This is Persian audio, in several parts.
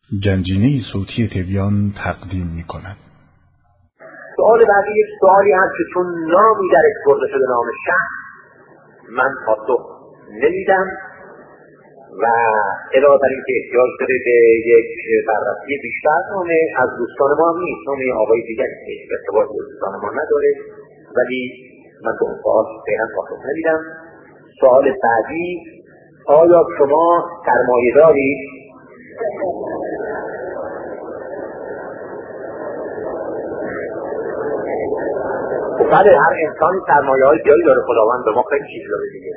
گنجینه صوتی تبیان تقدیم می‌کند. سوال بعدی یک سوالی هست که چون نامی درش برده شده نام شخص من پاسخ نمیدم و علاوه بر اینکه احتیاج داره به یک بررسی بیشتر نامه از دوستان ما هم نیست، نامه آقای دیگری که ارتباط به دوستان ما نداره، ولی من به اون سوال فعلا پاسخ نمیدم. سوال بعدی آیا شما سرمایه دارید؟ بله، هر انسانی سرمایه های زیادی داره، خداوند به ما خیلی چیز داره دیگه،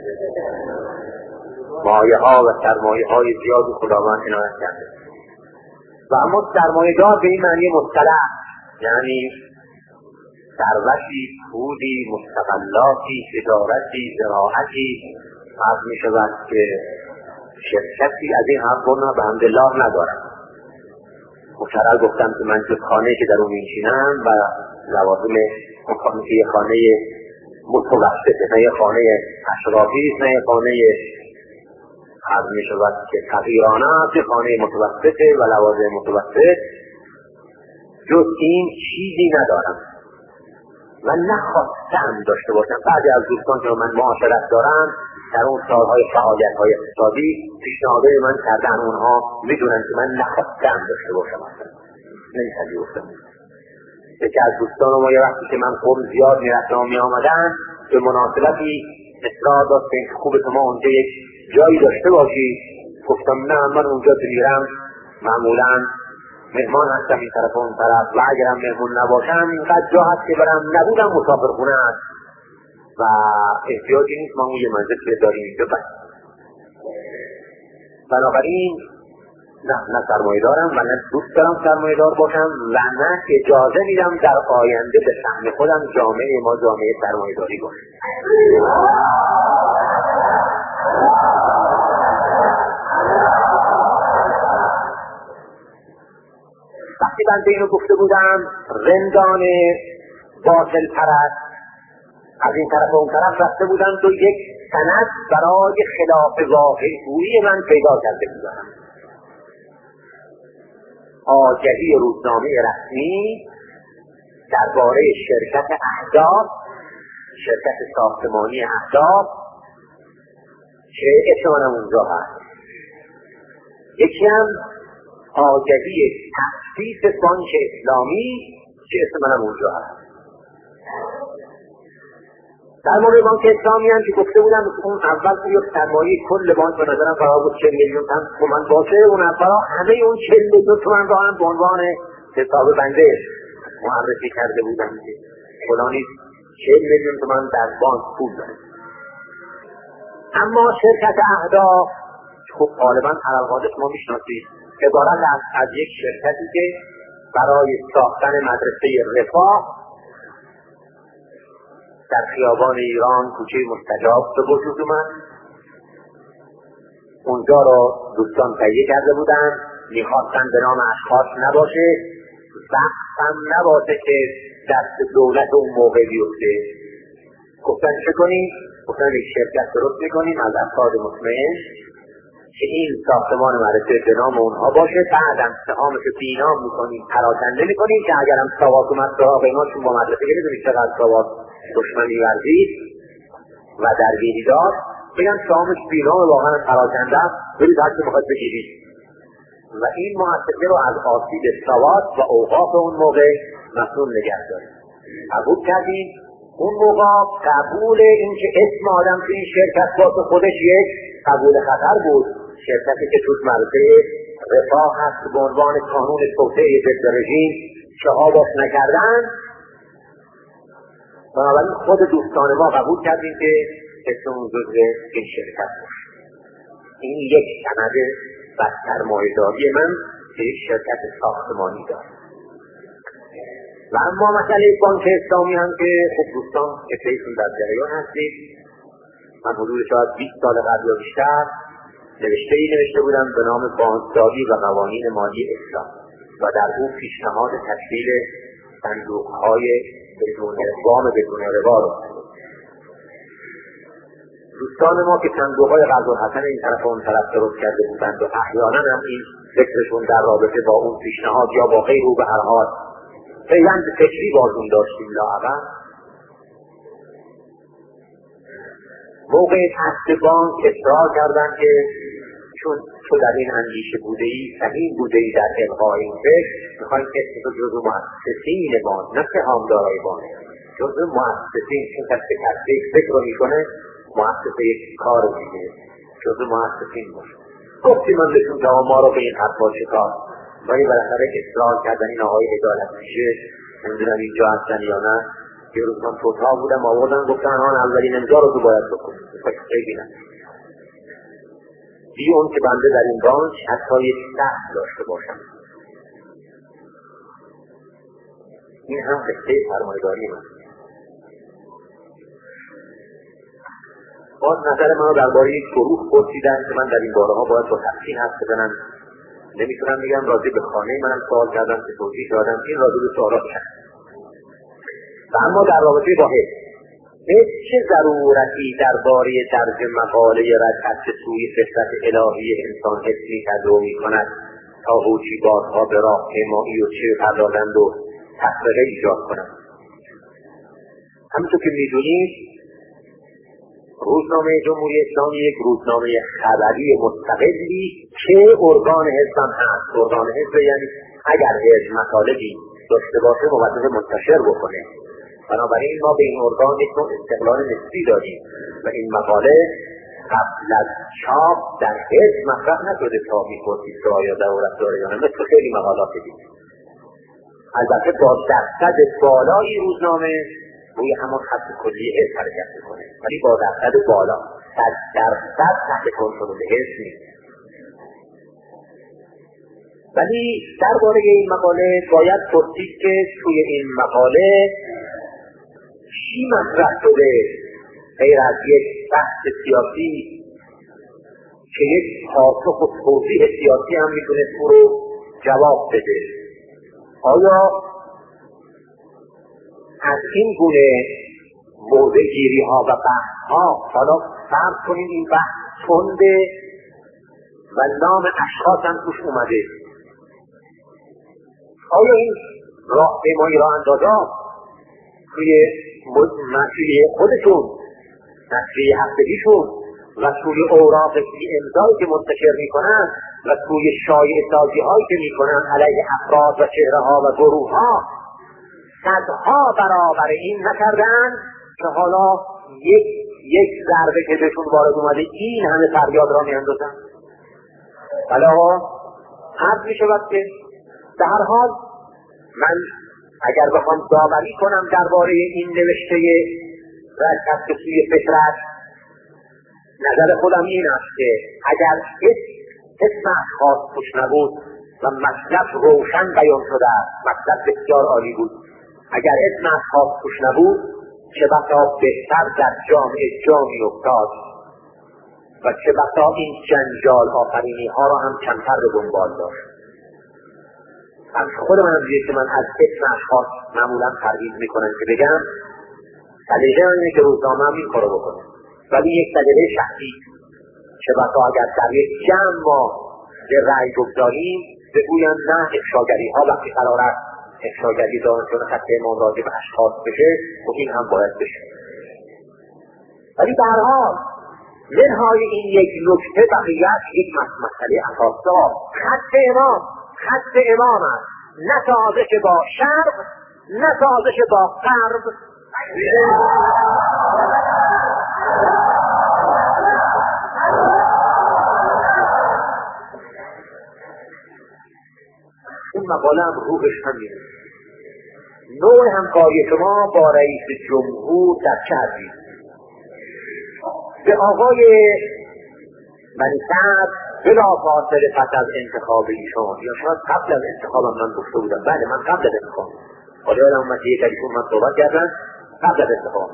مایه ها و سرمایه های زیادی خداوند عنایت کرده. و اما سرمایه دار به این معنی مصطلح، یعنی ثروتی، پولی، مستقلاتی، تجارتی، زراعتی، عرض می شود که شرکتی از این حرفا به حمدالله ندارم. مشرع گفتم که من جز خانه که در اون میشینم و لوازم یه خانه متوسطه، نه یه خانه اشرافی، نه یه خانه عرض می شود که فقیرانه است، یه خانه متوسطه و لوازم متوسط، جز این چیزی ندارم و نخواستم داشته باشم. بعضی از دوستان که من معاشرت دارم در اون سالهای فعالیت‌های اقتصادی پیشنهادهای من کردن، اونها میدونن که من نخواستم داشته باشم، اصلا نمی‌پذیرفتم. یکی از دوستان ما یه وقتی که من قوم زیاد میرفتم و میآمدن به مناسبتی اصرار داشت که خوبه شما اونجا یک جایی داشته باشی. گفتم نه، من اونجا که میرم معمولاً مهمان هستم این طرف و اون طرف و اگرم مهمون نباشم اینقدر جا هست که برم، نبودم مسافرخونه هست و احتیاجی نیست ما یه منزل که داریم اینجا بس. بنابراین نه سرمایه دارم و نه دوست دارم سرمایه دار باشم و نه اجازه میدم در آینده به شأن خودم جامعه ما جامعه سرمایه داری باشه. وقتی بنده اینو گفته بودم، رندان باطل پرست از این طرف و اون طرف رفته بودند و یک سند برای خلاف واقع گویی من پیدا کرده بودم. آگهی روزنامه رسمی درباره شرکت اهداف، شرکت ساختمانی اهداف که اسمانم اونجا هست. یکی هم آگهی تأسیس بانک اسلامی که اسمانم اونجا هست. در مورد بانک اسلامی هم که گفته بودم اون اول یک سرمایه کل بانک به نظرم قرار بود 40 میلیون تومان باشه، اون اول همه اون 40 میلیون تومان رو هم به عنوان حساب بنده معرفی کرده بودم که فلانی 40 میلیون تومان در بانک پول داره. اما شرکت اهداف خب غالبا حلقات ما میشناسید، عبارت از یک شرکتی که برای ساختن مدرسه رفاه در خیابان ایران کوچه مستجاب به وجود اومد. اونجا رو دوستان تهیه کرده بودن، میخواستن به نام اشخاص نباشه، وقت هم نباشه که دست دولت اون موقع بیفته. گفتن چه کنیم؟ گفتن یک شرکت درست میکنیم از افراد مطمئن که این ساختمان مدرسه به نام اونها باشه، بعدم سهامش رو بینام میکنیم، پراکنده میکنیم که اگرم ساواک اومد سراغ ما، چون با مدرسه که میدونید چقدر ساواک دشمنی ورزید و درگیری داشت، بگم سهامش بینام واقعا پراکنده است، برید هر چی میخواد بگیرید و این مؤسسه رو از آسیب ساواک و اوقاف اون موقع مسئول نگه داریم. قبول کردیم. اون موقع قبول این که اسم آدم تو این شرکت واسه خودش یک قبول خطر بود. شرکتی که توش مرسه رفاه هست به عنوان قانون توسعه ضد رژیم که باش نکردن، بنابراین خود دوستان ما قبول کردیم که اسم اون جزء این شرکت باشه. این یک سند بر سرمایه‌داری من که یک شرکت ساختمانی داره. و اما مسئله بانک اسلامی هم که خب دوستان اتفاقی در جریان هستید، من حدود شاید 20 سال قبل یا بیشتر نوشته‌ای نوشته بودم به نام بانکداری و قوانین مالی اسلام و در اون پیشنهاد تشکیل صندوق‌های بدون وام بدون ربا رو دوستان ما که صندوق‌های قرض‌الحسن این طرف و اون طرف درست کرده بودند و احیانا هم این فکرشون در رابطه با اون پیشنهاد یا با غیر او به هر حال پیوند فکری بازون داشتیم لااقل، موقع تحت بانک اصرار کردن که چون تو در این اندیشه بوده ای، سهیم بوده ای در القاء این فکر، میخوایم اسم تو جزو مؤسسین بانک، نه سهامدارای بانک، جزو مؤسسین، چون کسی که فکر رو میکنه مؤسسه یک کار دیگه، جزو مؤسسین باشه. گفتیم من بهتون جواب ما رو به این حرفا چکار، ولی بالاخره اصرار کردن این آقای عدالت میشه، نمیدونم اینجا هستن یا نه. یه روز من توتا بودم آوردن گفتن آن اولین امضا رو تو باید بکنیم، خیلی نه بی اون که بنده در این بانک حتی یک سهم داشته باشم. این هم قصه سرمایه‌داری من. باز نظر من رو درباره یک گروه پرسیدن که من در این باره‌ها باید با تفصیل حرف بزنم، نمیتونم بگم. راجع به خانه منم سوال کردم که توضیح دادم، این راجع به سوالات کرد. و اما در رابطه با چه ضرورتی درباره طرز مقاله رجعت به سوی فطرت الهی انسان حس می‌کرد و می‌کند تا هوشیبازها به راهپیمایی و چه پردازند و تفرقه ایجاد کنند. همونطور که می‌دونید روزنامه جمهوری اسلامی یک روزنامه خبری مستقلی که ارگان حزب هم هست. ارگان حزب یعنی اگر حزب مطالبی داشته باشه موظف منتشر بکنه. بنابراین ما به این ارگان یک نوع استقلال نسبی داریم و این مقاله قبل از چاپ در حزب مطرح نشده تا می‌پرسید که آیا ضرورت داره یا نه، مثل خیلی مقالات دیگه. البته با درصد بالایی روزنامه روی همان خط کلی حزب حرکت می‌کنه، ولی با درصد بالا، 100% تحت کنترل حزب نیست. ولی درباره این مقاله باید پرسید که توی این مقاله چی مطرح شده غیر از یک بحث سیاسی که یک پاسخ و توضیح سیاسی هم میتونه تو رو جواب بده. آیا از این گونه موضع گیری ها و بحث ها، حالا فرض کنید این بحث تنده و نام اشخاص هم توش اومده، آیا این راهپیمایی راه اندازان توی مسئله خودشون، نشریه هفتگیشون و توی اوراق امضایی که منتشر میکنن و توی شایعه سازی هایی که میکنن علیه افراد و چهره ها و گروه ها صدها برابر این نکردن که حالا یک ضربه که بهشون وارد اومده این همه فریاد را میاندازن؟ حالا حرف میشود که به هر حال من اگر بخوام داوری کنم درباره این نوشته رجعت به سوی فطرت، نظر خودم این است که اگر اسم اشخاص توش نبود و مطلب روشن بیان شده است، مطلب بسیار عالی بود، اگر اسم اشخاص توش نبود چه بسا بهتر در جامعه جا میافتاد و چه بسا این جنجال آفرینی ها را هم کمتر به دنبال داشت. از خود من دیگه که من از اسم اشخاص معمولا ترغیب میکنم که بگم سلیقه اینه که روزنامه هم این کارو بکنه، ولی یک سلیقه شخصی چه بسا اگر در یک جمع ما به رأی بگذاریم بگویم نه افشاگری ها وقتی قرار است افشاگری دانشجویان خط امام راجع به اشخاص بشه و این هم باید بشه. ولی در حال منهای این یک نکته بقیت یک مسئله اساس‌دار خط امام است، نه سازش با شرق نه سازش با غرب. این مقاله هم روحش همینه. نوع همکاری شما با رئیس جمهور در چه حدی؟ به آقای بنی سعد بلافاصله پس از انتخاب ایشان یا شاید قبل از انتخابم من گفته بودم، بله من قبل از انتخاب، حالا یادم اومد یک ایشون من صحبت کردن قبل از انتخاب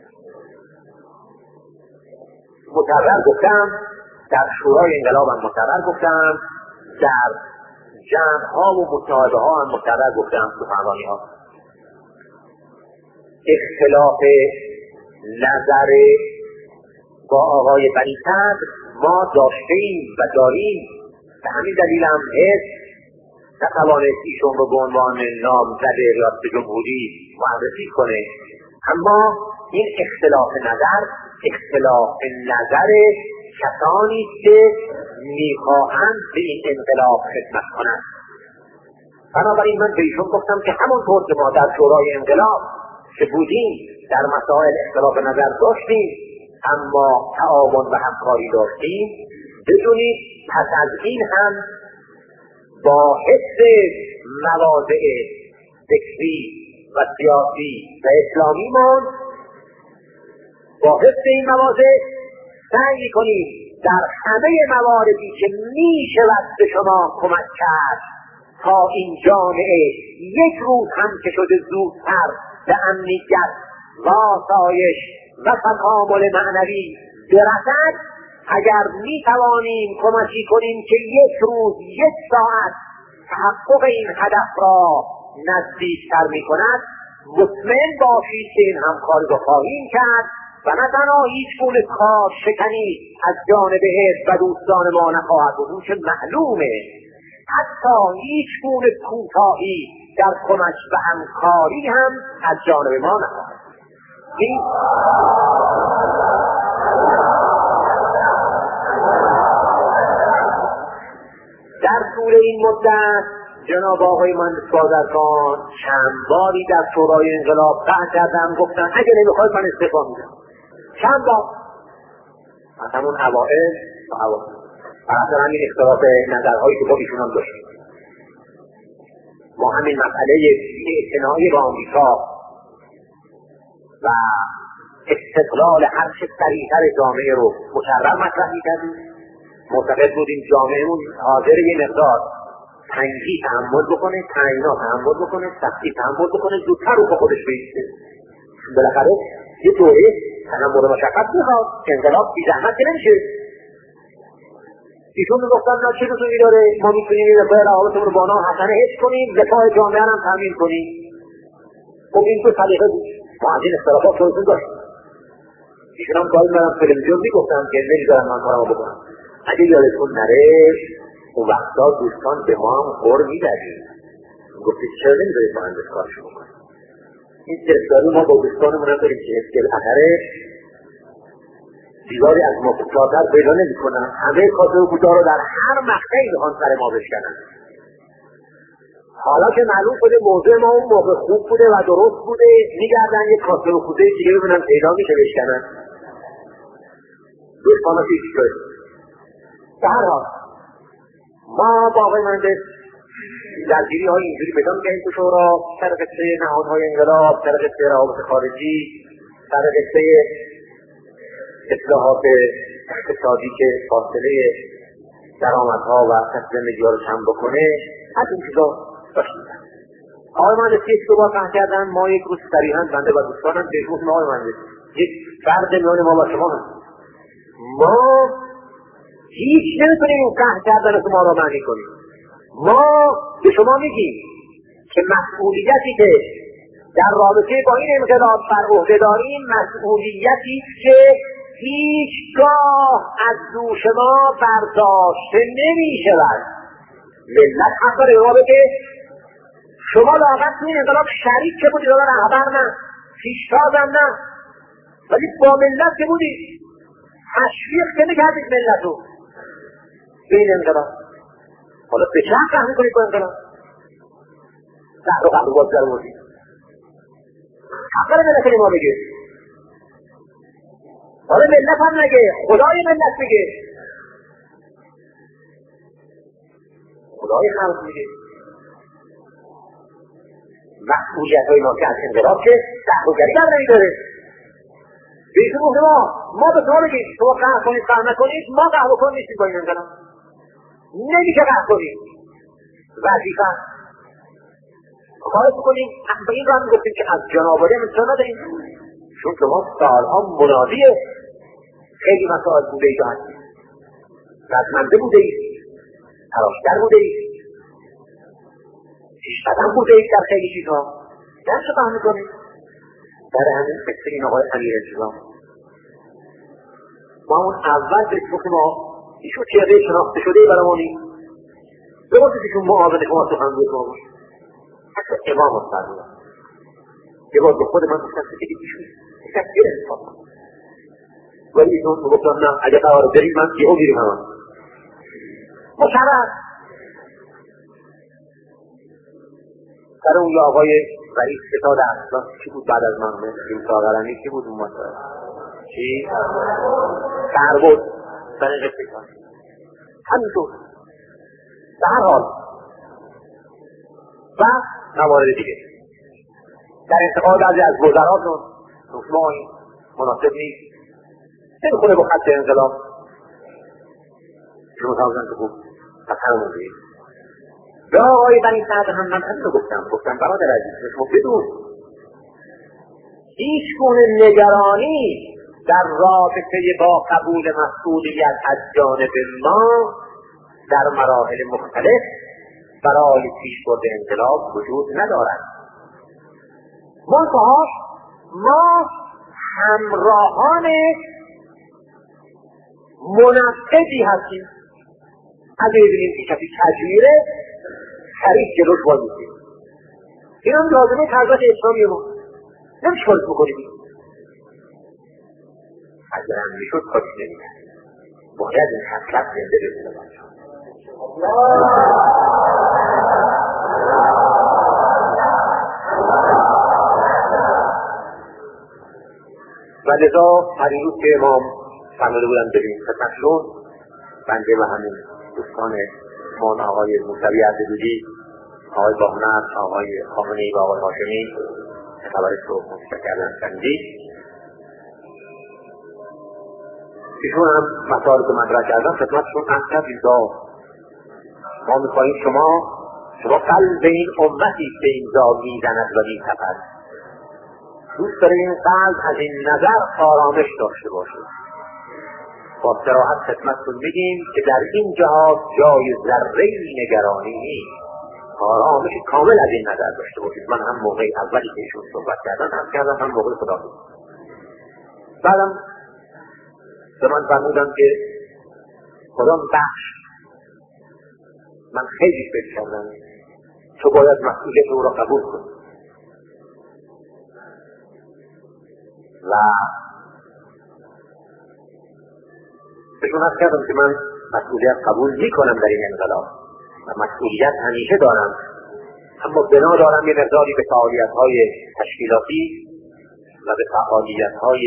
متحرر گفتم، در شورای انقلابم متحرر گفتم، در جمع ها و مصاحبه ها هم متحرر گفتم، سخنرانی ها اختلاف نظر با آقای بنی صدر ما داشتیم و داریم. به همین دلیل هم حزب نتوانست ایشون رو به عنوان نامزد ریاست جمهوری معرفی کنه. اما این اختلاف نظر کسانی که میخواهند به این انقلاب خدمت کنند. بنابراین من به ایشون گفتم که همونطور که ما در شورای انقلاب که بودیم در مسائل اختلاف نظر داشتیم اما تعاون و همکاری داشتیم، بدونید پس از این هم با حفظ مواضع فکری و سیاسی و اسلامیمان، با حفظ این مواضع سعی می‌کنیم در همه مواردی که می‌شود به شما کمک کرد تا این جامعه یک روز هم که شده زودتر به امنیت و آسایش و تکامل معنوی برسد، اگر می‌توانیم کمکی کنیم که یک روز یک ساعت تحقق این هدف را نزدیکتر می‌کند، مطمئن باشید که این همکاری را خواهیم کرد و نه تنها هیچ گونه کار شکنی از جانب حزب و دوستان ما نخواهد بود که معلومه، حتی هیچ گونه کوتاهی در کمک و همکاری هم از جانب ما نخواهد. در طول این مدت جناب آقای مهندس بازرگان چند باری در شورای انقلاب قطع کردن، گفتن اگه نمیخواید من استعفا میدم. چند بار از همون اوائل بر همین اختلاف نظرهایی که با ایشون هم داشتیم. ما همین مسئله اعتنایی با آمریکا و استقلال هر چه سریعتر جامعه رو مکرر مطرح می‌کردیم. معتقد بودیم جامعهمون حاضر یه مقدار تنگی تحمل بکنه، تعیینات تحمل بکنه، سختی تحمل بکنه، زودتر رو با خودش بیسته. بالاخره یه دوره تحمل مشقت میخواد، انقلاب بی زحمت که نمیشه. ایشون میگفتن نه چه لزومی داره، ما میتونیم این رفاه روابطمون رو با آنها حسنه حفظ کنیم، رفاه جامعه هم تامین کنیم. خب این تو سلیقه بود. ما از این اختلافات خودتون داشتیم. ایشون هم گاهی منم تلویزیون میگفتم که نمیذارن من کارمو بکنم. اگه یادتون نره اون وقتا دوستان به ما هم خور میدادیم، گفتید چرا نمیذارید مهندس کارشو بکنم. این سرساری ما با دوستانمون هم داریم که اسکل اثره دیواری از ما کوتاه‌تر پیدا نمی‌کنن، همه کاسه و کوتاه رو در هر مقطعی بخوان سر ما بشکنن. حالا که معلوم شده موضوع ما اون موقع خوب بوده و درست بوده، میگردن یک کاسه و کوتاه دیگه ببینن پیدا میشه بشکنن. دوستانا پیش شد. به هر حال ما با آقای مهندس درگیری‌های اینجوری پیدا می‌کنیم تو شورا، سر قصه نهادهای انقلاب، سر قصه روابط خارجی، سر قصه اصلاحات اقتصادی که فاصله درآمدها و کسب زندگی‌ها رو کم بکنه، از این چیزا داشتیم. آقای مهندس یک دو بار فهم کردن، ما یک روز صریحاً بنده و دوستانم بهش گفتیم آقای مهندس یک فرق میان ما و شما هست. ما هیچ نمیتونیم این فهم کردن شما را معنی کنیم. ما به شما میگیم که مسئولیتی که در رابطه با این انقلاب بر عهده داریم مسئولیتی که هیچگاه از دوش ما برداشته نمی شود. ملت حق داره ما بگه شما لااقل تو این انقلاب شریک که بودید، حالا رهبر نه، پیشتازم نه، ولی با ملت که بودید، تشویق که نکردید ملت رو به این انقلاب. حالا به چه حق رحمی کنید با انقلاب؟ زهر و قبل باز در بودید حق داره ملت ما بگه. حالا ملت هم نگه، خدای ملت میگه، خدای خلق میگه. مسئولیت های ما که از انقلاب که تحقیقگری در نمیداره. بیشتر گفته ما به شما بگیم شما قهر کنید قهر نکنید، ما قهر بکن نیستیم با این انقلاب، نمیشه قهر کنید. وظیفه خواهد کنیم به این رو هم گفتیم که از جنابالی هم انتظار نداریم، چون شما سالها منادی خیلی مسائل بوده اید و هستید، رزمنده بوده اید، تلاشگر بوده اید، پیشقدم بوده اید در خیلی چیزها. در چه فهم میکنید؟ در همین قصه این آقای امیر انتظام ما اون اول به اسم ما ایشون چهره شناخته شده برای نیست. درسته که ایشون معاون شما سخنگوی ما باشه. حتی امام فرمودن یه بار به خود من گفتم که دیگه ایشون یکم گیر انتخاب کنم، ولی ایشون گفتم نه اگه قرار بریم من یهو میریم همان مشرف سر اون یا آقای رئیس ستاد اصلا چی بود بعد از من این ساغرانی چی بود اون مسئله چی؟ سر بود طریق فکران همینطور به هر حال و موارد دیگه در انتقال بعضی از وزراتون رسمان مناسب نیست نمیخونه با خط انقلاب شما سازن که خوب از همون دید به آقای بنی سعد هم من همین رو گفتم برادر عزیز شما بدون هیچ گونه نگرانی در رابطه با قبول مسئولیت از جانب ما در مراحل مختلف برای پیشبرد انقلاب وجود ندارد. منتها ما همراهان منفذی هستیم. اگه ببینیم که کسی کجویره خرید جلوش وایسیم. این هم لازمه تغییرات اسلامی ما نمیشه کارش بکنیم. اگر هم میشد کارش نمیدن باید این حسلت زنده بزنه بچه و لذا هر این روز که امام فرموده بودن بریم خدمتشون بنده و همین دوستان من آقای موسوی عبدالودی آقای باهنر آقای خامنه‌ای و آقای هاشمی خبرش رو متشکرم شنیدید. ایشون هم مسائل که مطرح کردن خدمتشون عرض کردیم ما میخواهیم شما قلب این امتی به این جا میزند و میتپد. دوست داره این قلب از این نظر آرامش داشته باشه. با صراحت خدمتتون میگیم که در این جهات جای ذره‌ای نگرانی نیست. آرامش کامل از این نظر داشته باشید. من هم موقع اولی که ایشون صحبت کردن هم موقع خدا بود. بعدم به من فرمودن که خدا بخش من خیلی فکر کردم تو باید مسئولیت او را قبول کنی و بهشون عرض کردم که من مسئولیت قبول میکنم در این انقلاب و مسئولیت همیشه دارم، اما بنا دارم یه مقداری به فعالیت‌های تشکیلاتی و به فعالیت‌های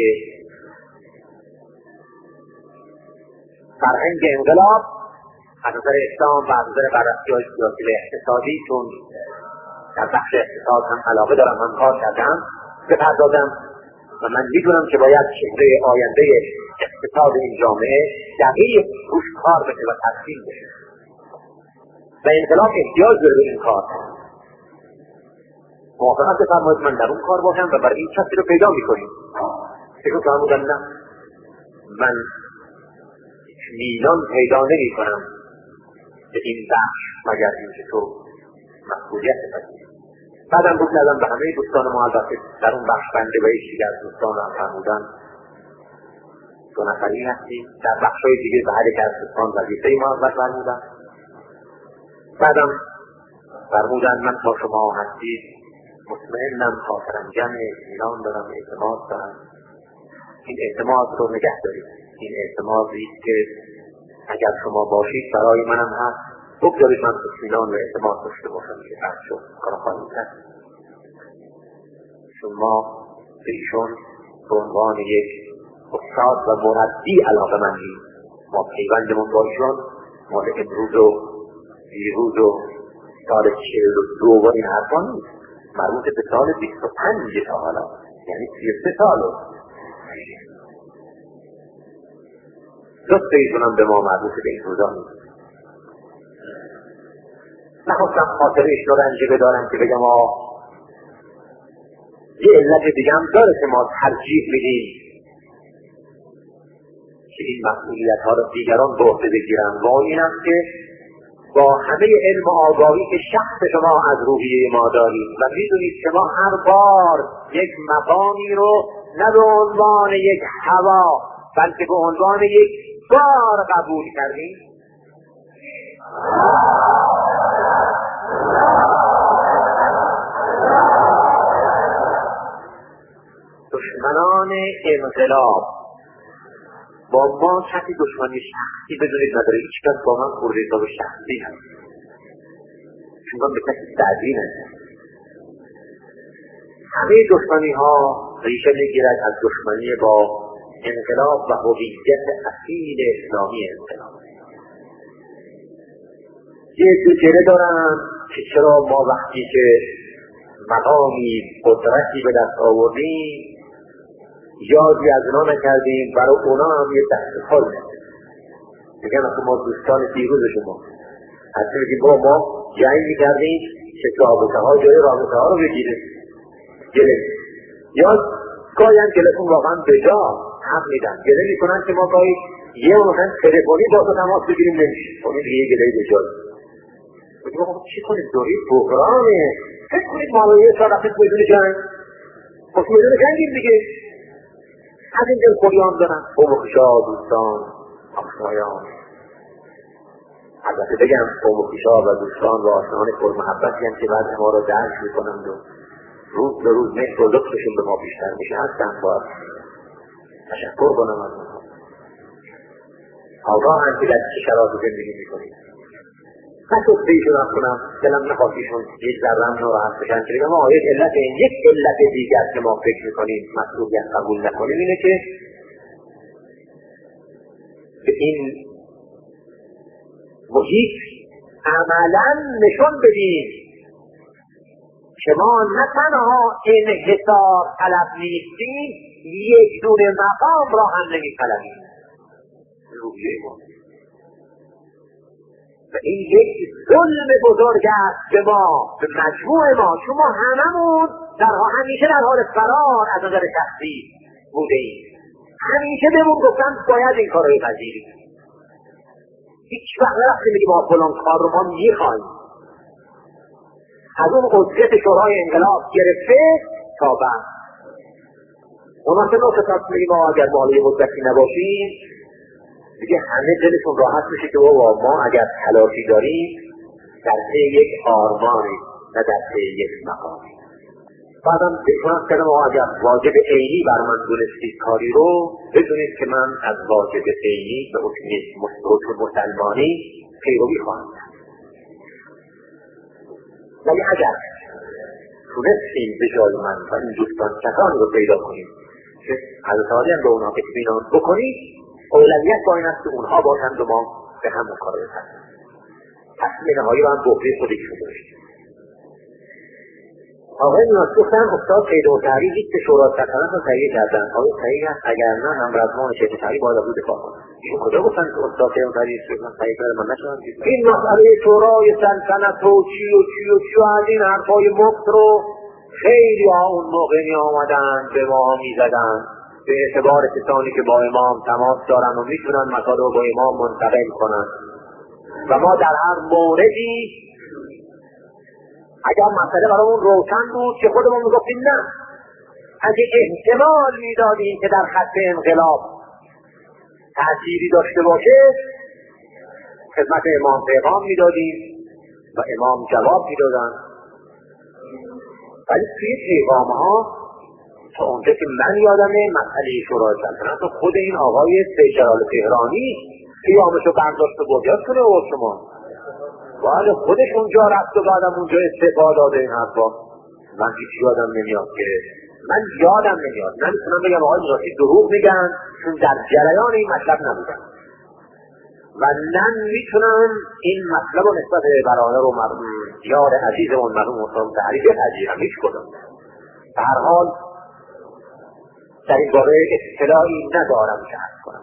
فرهنگ انقلاب از نظر اسلام و از نظر بررسی‌های سیاسی و اقتصادی، چون در بخش اقتصاد هم علاقه دارم هم کار کردم بپردازم و من میدونم که باید چهره آینده اقتصاد این جامعه دقیق روش کار بشه و تدوین بشه و انقلاب احتیاج داره به این کار. موافقت بفرمایید من در اون کار باشم و برای این کسی رو پیدا میکنیم. ایشون فرمودن نه من میلان پیدا نمی کنم به این بخش مگر اینکه تو مسئولیت بپذیری. بعدم بود کردم به همه دوستان ما البته در اون بخش بنده و یکی از دوستان هم فرمودن 2 نفری هستیم، در بخش‌های دیگه به هر یک از دوستان وظیفه ما فرمودن. بعدم فرمودن من تا شما هستید مطمئنم خاطرم جمع اطمینان دارم اعتماد دارم. این اعتماد رو نگه دارید. این اعتمادی که اگر شما باشید برای منم هست. بگذارید من اطمینان و اعتماد داشته باشم که فرد شد کار خواهیم کرد. چون ما به ایشون به عنوان یک استاد و مربی علاقه‌مندیم. ما پیوندمون با ایشون مال امروز و دیروز و سال 42 و این حرفا نیست، مربوط به سال 25 تا حالا، یعنی 33 ساله. لطف ایشون هم به ما مربوط به این روزا نیست. نخواستم خاطر ایشون رنجه بدارم که بگم یه علت دیگه هم داره که ما ترجیح میدیم که این مسئولیت ها رو دیگران به عهده بگیرن و این است که با همه علم و آگاهی که شخص شما از روحیه ما دارید و میدونید که ما هر بار یک مقامی رو نه به عنوان یک هوا بلکه به عنوان یک بار قبول کردیم. دشمنان انقلاب با ما کسی دشمنی شخصی بدونید نداره، هیچ کس با من خورده حساب شخصی هست، چون من به کسی بدی ندارم. همه دشمنی ها ریشه میگیرد از دشمنی با انقلاب و هویت اصیل اسلامی انقلاب. یه جره دارن که چرا ما وقتی که مقامی قدرتی به دست آوردیم یادی از اونا نکردیم، برای اونا هم یه دست پا نکردیم. میگن اصلا ما دوستان دیروز شما حتی میگیم ما جنگ میکردیم که رابطه ها جای رابطه ها رو بگیره گله، یا گاهی هم گلهتون واقعا بجا حق میدن، گله میکنن که ما گاهی یه مثلا تلفنی با تو تماس بگیریم نمیشه، اون دیگه یه گله بجا بگیم آقا چی کنیم؟ دوری بحرانه، فکر کنید ما رو یه سال رفتید میدون جنگ، خب میدون جنگیم دیگه. از این دل خوریان دارن قوم خوشا دوستان آشنایان. البته بگم قوم خوشا و دوستان و آشنایان پرمحبتی هم که بعد ما رو درک میکنند و روز به روز مهر و لطفشون به ما بیشتر میشه هستن، باید تشکر کنم از اونها. آگاه هم که در چه شرایطی زندگی میکنیم. نشد بیشون هم کنم دلم نخواستیشون یک ذرم ناراحت بشن که بگم یک علت دیگر که ما فکر میکنیم مسئولیت قبول نکنیم اینه که به این محیط عملا نشون بدیم که ما نه تنها انحصار طلب نیستیم، یک دونه مقام را هم نمی طلبیم. روحیه ما و این یک ظلم بزرگ است به ما، به مجموع ما، چون ما هممون همیشه در حال فرار از نظر شخصی بوده ایم. همیشه بهمون گفتن باید این کار رو بپذیریم. هیچ وقت نرفتیم میگیم ما فلان کار رو ما میخوایم. از اون قدرت شورای انقلاب گرفته تا بعد اونا که نوستاد میگیم اگر ما یه مدتی نباشیم دیگه همه دلشون راحت میشه که ما اگر تلاشی داریم در پی یک آرمانی نه در پی یک مقامی. بعدم بکنم کنم اگر واجب عینی بر من دونستید کاری رو بدونید که من از واجب عینی به حکم مسلمانی پیروی خواهم کرد. ولی اگر تونستیم به جای من و این دوستان کسانی رو پیدا کنیم که حضرت عالی به اونا اطمینان بکنید، اولویت با این است که اونها باشند و ما به همون کار بکنیم. تصمیم نهایی رو هم بحری خودی شده باشید. آقای نیاز گفتن استاد قید و تحریر لیست شورای سلطنت رو تهیه کردن. آیا صحیح است؟ اگر نه هم رزمان شیخ تحریر باید از او دفاع کنند. ایشون کجا گفتن که استاد قید و تحریر تهیه کرده؟ من نشدم. این مسئله شورای سلطنت و چی از این حرفای مفت رو خیلی ها اون موقع می آمدن به ما می زدن به اعتبار کسانی که با امام تماس دارن و میتونن مسائل رو با امام منتقل کنن و ما در هر موردی اگر مسئله برامون روشن بود که خودمون میگفتیم نه، اگه احتمال میدادیم که در خط انقلاب تأثیری داشته باشه خدمت امام پیغام میدادیم و امام جواب میدادن. ولی توی پیغام ها تا اونجا که من یادمه مسئله شورای سلطنت و خود این آقای سید جلال تهرانی قیامشو برداشت و بردیاد کنه و شما باید خودش اونجا رفت و بعدم اونجا استعفا داده این حرفا. من هیچ یادم نمیاد که نمیتونم بگم آقای نجاتی دروغ میگن چون در جریان این مطلب نبودن و من میتونم این مطلب رو نسبت برادر و یار عزیزمون مرحوم استاد تعریف بپذیرم. هیچ کدوم به هر حال در این باره اطلاعی ندارم که عرض کنم.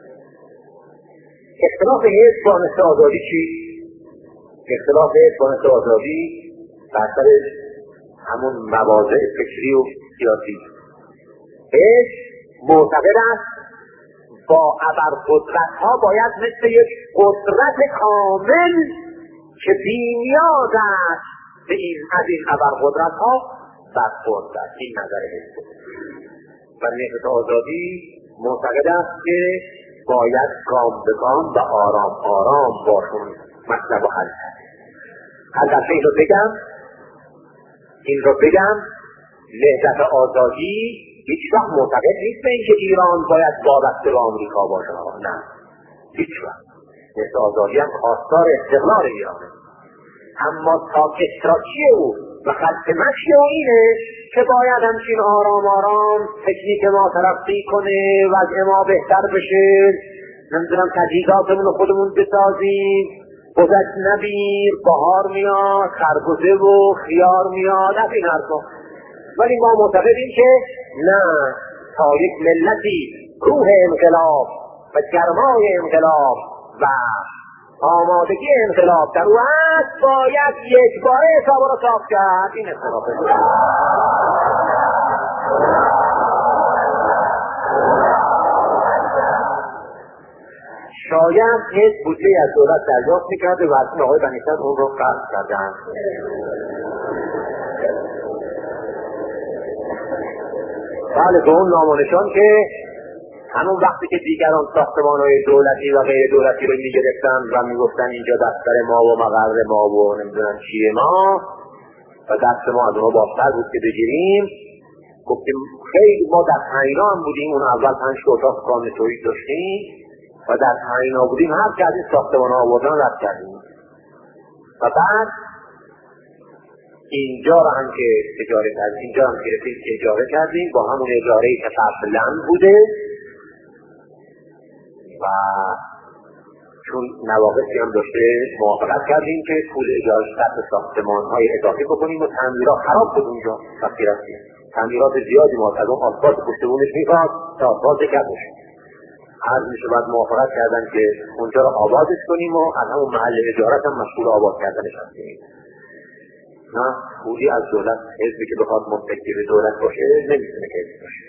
اختلاف حزب با نصر آزادی چی؟ اختلاف حزب با نصر آزادی بر سر همون مواضع فکری و سیاسی. حزب معتقد است با ابرقدرت ها باید مثل یک قدرت کامل که بی‌نیاز است به از این ابرقدرت ها برخورد است. این نظر حزب و نهضت آزادی معتقد است که باید گام به گام و آرام آرام باشون مطلب و حل کرد. البته این رو بگم نهضت آزادی هیچ وقت معتقد نیست به اینکه ایران باید وابسته به آمریکا باشه. نه، هیچ وقت. نهضت آزادی هم خواستار استقلال ایرانه، اما تا استراتژی او و خط مشی او اینه که باید همچین آرام آرام تکنیک ما ترقی کنه، وضع ما بهتر بشه، نمیدونم تجهیزاتمون رو خودمون بسازیم، گذشت نبیر، بهار میاد، خربزه و خیار میاد، از این حرفا. ولی ما معتقدیم که نه، تا یک ملتی روح انقلاب و گرمای انقلاب و آمادگی انقلاب در او هست، باید یک باره حساب را صاف کرد. این اختلافه. شاید یک بودجه از دولت دریافت میکرده و از آقای بنی‌صدر اون رو قرض کردن. بله، به اون نامونشان که همون وقتی که دیگران ساختمان‌های دولتی و غیر دولتی رو میگرفتن و میگفتن اینجا دفتر ما و مقر ما و نمیدونم چیه ما و دست ما از اونها بازتر بود که بگیریم، گفتیم خیلی ما در تعیینا هم بودیم. اون اول 5 اتاق کامل تولید داشتیم و در تعیینا بودیم، هر که از این ساختمان‌ها آوردن رد کردیم و بعد اینجا رو هم که اجاره کردیم، اینجا هم که اجاره کردیم با همون اجاره‌ای که قبلا بوده و چون نواقصی هم داشته موافقت کردیم که پول اجاره سطح ساختمان‌های اضافی بکنیم و تعمیرات خراب بود اونجا. وقتی رفتیم تعمیرات زیادی ما از اون آسفالت پشتبونش میخواد تا آسفالت کردش عرض میشه، بعد موافقت کردن که اونجا رو آبادش کنیم و از همون محل اجارت هم مسئول آباد کردنش هستیم. نه، پولی از دولت، حزبی که بخواد متکی به دولت باشه نمیتونه که حزب باشه.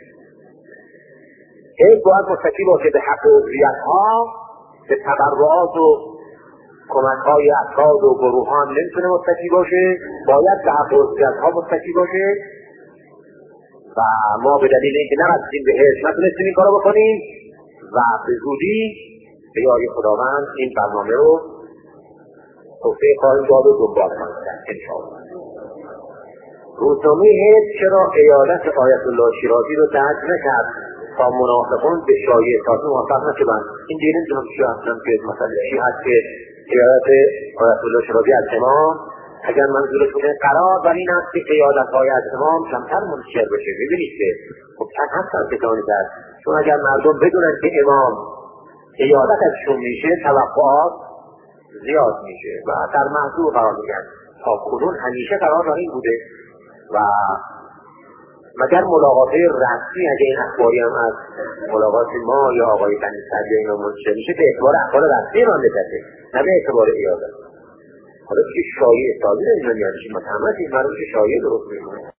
حزب باید متکی باشه به حق عضویت‌ها، به تبرعات و کمک‌های افراد و گروهان نمیتونه متکی باشه، باید به حق عضویت‌ها متکی باشه و ما به دلیل اینکه نرسیدیم به حزب نتونستیم این کارو بکنیم و به زودی به یاری خداوند این برنامه رو توسعه خواهیم داد و دنبال خواهیم کرد انشاءالله. روزنامه حزب چرا ایالت آیت الله شیرازی رو درج نکرد تا منافقان به شایعه تازه موفق نشدند؟ این دیگه نمیدونم چی هستن که مثلا چی هست که ایالت آیت الله شیرازی از امام، اگر منظورشون قرار بر این است که ایالت‌های از امام کمتر منتشر بشه. ببینید که خب چند هستن کسانی که هست، چون اگر مردم بدونن که امام ایالت ازشون میشه توقعات زیاد میشه و در محضور قرار میگن. تا کنون همیشه قرار دار این بوده و مگر ملاقات رسمی اگه این اخباری هم از ملاقات ما یا آقای بنی‌صدر یا اینا منتشر میشه به اعتبار اخبار رسمی رانده کرده، نه به اعتبار ایالت. حالا که شایعه سازی رو اینا میانشیم متهمت این مردم که شایعه درست میکنه.